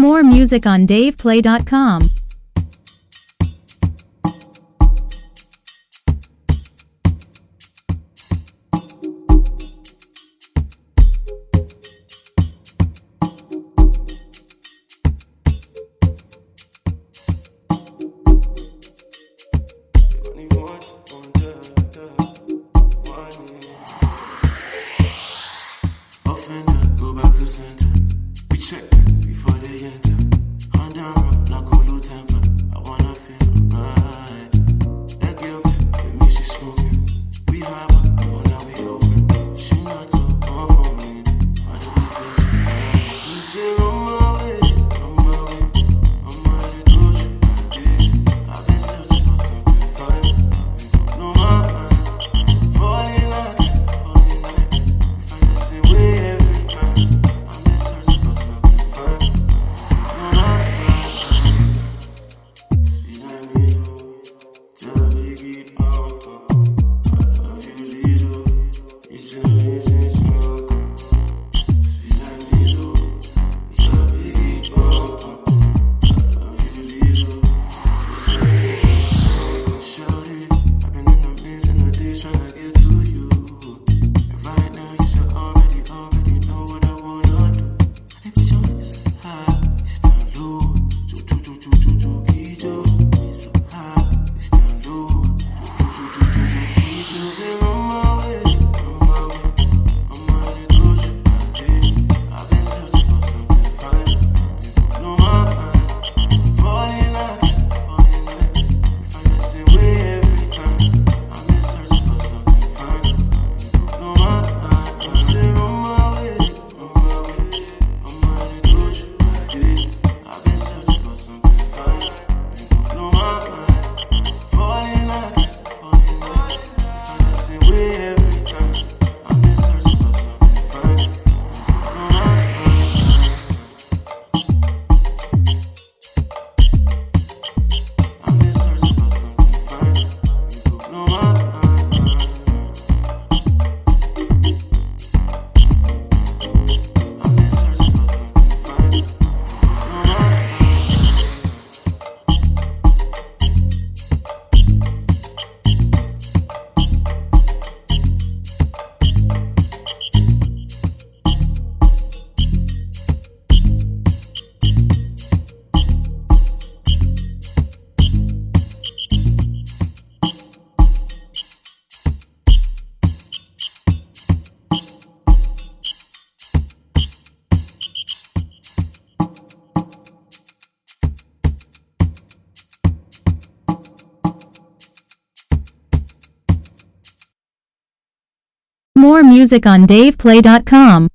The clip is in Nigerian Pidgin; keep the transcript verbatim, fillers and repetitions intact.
More music on dave play dot com. Go back to center. We check before they enter. On down road, like a low temper. I wanna feel right. That girl, with me, she smoking. We have her, but now we open. She not the one for me. Why do we feel so bad? You say on my way, on my way. On my way to you, yeah. I've been searching for something fine. No matter, falling like, falling like. Find the same way every time. I'm been searching for something fine. No matter, sweet I need you. Just biggie, oh, oh. I love you, little. It's just lazy, so good. Sweet I need you. It's just biggie, oh, oh. I love you, little. Shout it. I've been in the maze in the days trying to get to you. And right now you should already, already know what I wanna do. If you join, it's so high, it's down low. Ju ju ju ju ju ju kijo. It's so high, it's down low. Ju ju ju ju ju kijo. Say on my way, on my way, on my way to you. Yeah, I've been searching for something fine. No matter, falling like, falling like. We find the same way every time. I've been searching for something fine. No matter, just say on my way, on my way, on my way to you. Yeah, I've been searching for something fine. No matter, falling like, falling like. We find the same way every time. I've been searching for something fine. No matter, I've been searching for something fine. No matter. I've been searching for something fine. No matter. More music on dave play dot com.